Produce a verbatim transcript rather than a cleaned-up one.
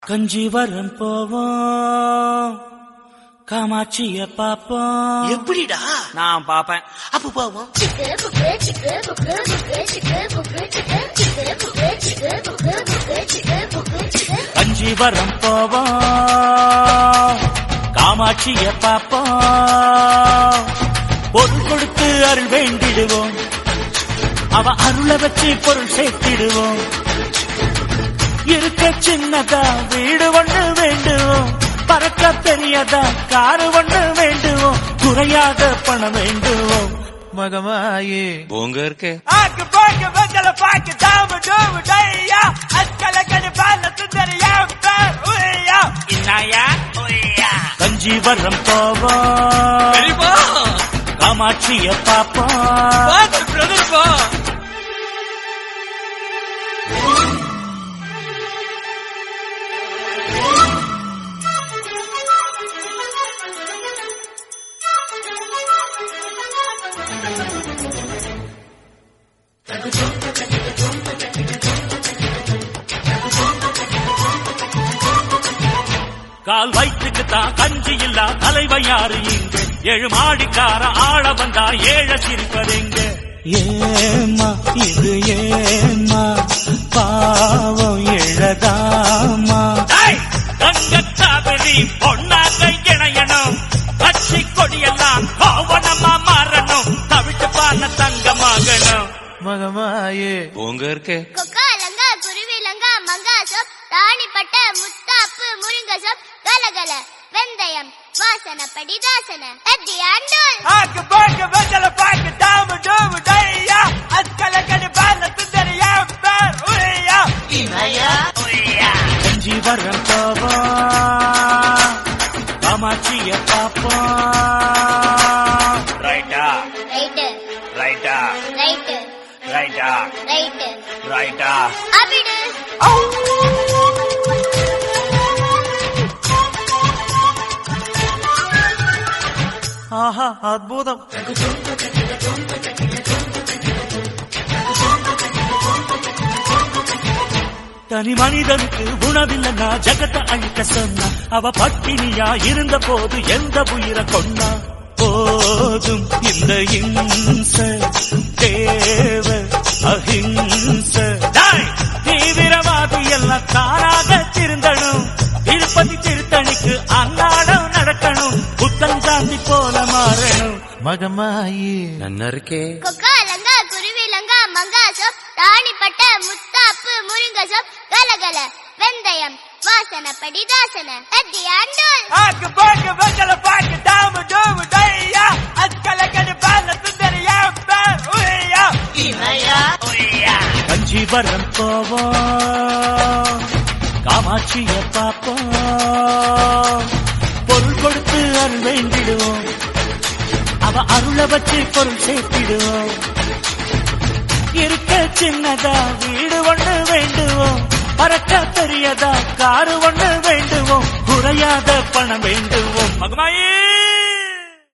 கஞ்சிவரம் போவோம், காமாட்சிய பாப்போம். எப்படிடா? நான் பாப்பேன். அப்ப போவோம். கஞ்சிவரம் போவோம், காமாட்சிய பாப்போம். பொருள் கொடுத்து அருள் வேண்டிடுவோம், அவ அருளை வச்சு பொருள் சேர்த்திடுவோம். இருக்க சின்னதா வீடு ஒண்ணு வேண்டுவோம், பறக்க பெரியதா காரு ஒண்ணு வேண்டுவோம், குறையாத பணம் வேண்டுவோம். மகமாயே போங்க இருக்கு ஆக்கு பாக்கு வந்தல பாக்கு தாம டோம டையா அஸ்கல கனி பால சுந்தரியா பேர் உய்யா இன்னாயா உய்யா. கஞ்சிவரம் போவோம், பெரியப்பா காமாட்சிய பாப்போம். ஃபாதர் பிரதர் பா. கால் வயிற்றுக்கு தான் கஞ்சி இல்லா தலைவன் யாரு இங்க? ஏழு மாடிக்கார ஆள வந்தா ஏழ சிரிப்பதெங்க? ஏமா இது ஏமா பாவம் எழதாமா? தங்கத்தாபதி பொன்னாக இணையணும், கட்சி கொடியெல்லாம் கோவணமா மாறணும், தவிட்டு பான தங்கமாகணும். மகமாயே போங்க இருக்கு கொக்கா லங்கா குருவி லங்கா மங்கா சோப் தாணிப்பட்ட முத்தாப்பு முருங்க சோப் கலகல வெந்தயம் வாசனப்படி தாசன அத்தி ஆண்டோல். ஆக்கு பாக்கு வந்தல பாக்கு தாம டோம டையா அஸ்கல கனி பால சுந்தரியா பேர் உய்யா இன்னாயா உய்யா. கஞ்சிவரம் போவோம், காமாட்சிய பாப்போம். ரைட்டா ரைட்டு ரைட்டா ரைட்டு ரைட்டா ரைட்டு ரைட்டா. அபிடு ஆஹா அற்புதம். தனி மனிதனுக்கு உணவில்லைன்னா ஜகத்தை அழிக்க சொன்னா, அவ பட்டினியா இருந்த போது எந்த உயிரை கொன்னா? போதும் இந்த இம்ச தேவ அஹிம்ச. தீவிரவாதி எல்லாம் தானாக திருந்தணும், திருப்பதி திருத்தணிக்கு அன்னாடம் நடக்கணும், புத்தன் காந்தி போல மாறணும். மகமாயே நன்னா இருக்கே கொக்கா லங்கா குருவி லங்கா மங்கா சோப் தாணிப்பட்ட முத்தாப்பு முருங்க சோப் கலகல வெந்தயம் வாசனப்படி தாசன அத்தி ஆண்டோல். ஆக்கு பாக்கு வந்தல பாக்கு தாம டோம டையா அஸ்கல கனி பால சுந்தரியா பேர் உய்யா இன்னாயா உய்யா. கஞ்சிவரம் போவோம், காமாட்சிய பாப்போம். பொருள் கொடுத்து அருள் வேண்டிடுவோம், அவ அருளை வச்சு பொருள் சேர்த்திடுவோம். இருக்க சின்னதா வீடு ஒண்ணு வேண்டுவோம், பறக்க பெரியதா காரு ஒண்ணு வேண்டுவோம், குறையாத பணம் வேண்டுவோம். மகமாயே